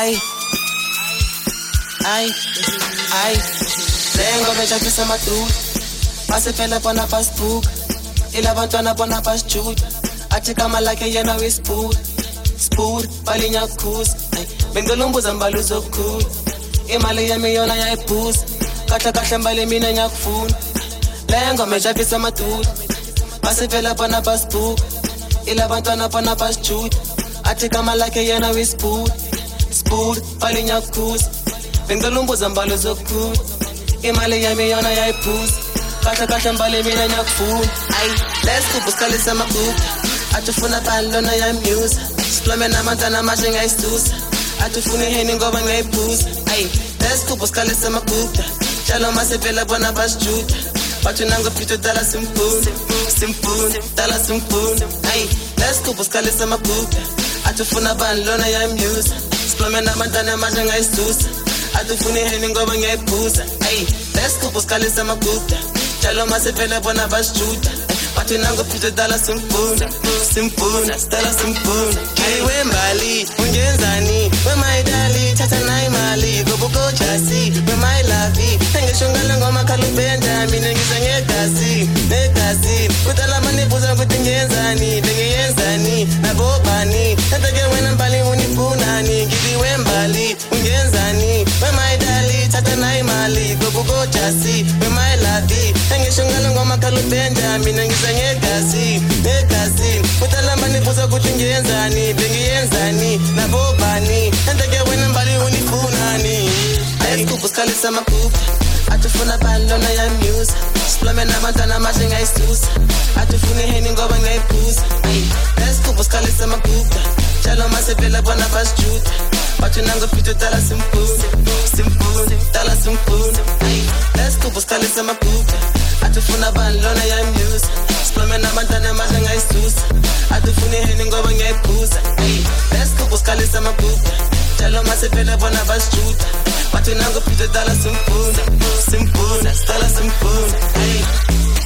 ay lengo bejafisa madudu basefela bona basibuka ilabantwana bona basijuda athi kama lakhe yena wesipura balinya kukhuza bengilumbuza mbali uzokukhula imali yami yona yayibhuza kahle mbali mina ngiyakufuna lengo bejafisa madudu basefela bona basibuka ilabantwana bona basijuda athi kama lakhe yena wesipura balinya kukhuza bengilumbuza mbali uzokukhula imali yami yona yayibhuza kahle mbali mina ngiyakufuna let's go busikalisa mabuka atufuna bani lona yamuse siplame namantana amashe ngayisusa atufuna iheni ngoba ngayibhuza let's go busikalisa mabuka njalo masevela bona basijuda bathi nangopito dala simpuna dala simpuna let's go busikalisa mabuka atufuna bani lona yamuse siplame namantana amashe ngayisusa atufuna iheni ngoba ngayibhuza let's go busikalisa mabuka njalo masevela bona basijuda bathi nangopito dala simpuna dala simpuna wembali ungenzani wemayidali thatha nayi imali ngobukojasi wemayilavi engishongala ngomakhala ubenda mina ngiza negazi kudala manibuza ukuthi ngiyenzani bengiyenzani nabobani thatha-ke wena mbali unifunani ngithi wembali ungenzani wemayidali thatha nayi imali ngobukojasi wemayilavi engishongala ngomakhala ubenda mina ngiza negazi kudala manibuza ukuthi ngiyenzani bengiyenzani nabobani thatha-ke wena mbali unifunani ayikubusikalisa mabuka atufuna bani lona yamuse siplame namantana amashe ngayisusa atufuna iheni ngoba ngayibhuza let's mabuka njalo masevela bona basijuda bathi nangopito dala simpuna let's mabuka atufuna bani lona yamuse siplame namantana amashe ngayisusa atufuna iheni ngoba ngayibhuza let's mabuka njalo masevela bona basijuda bathi nangopito dala simpuna dala simpuna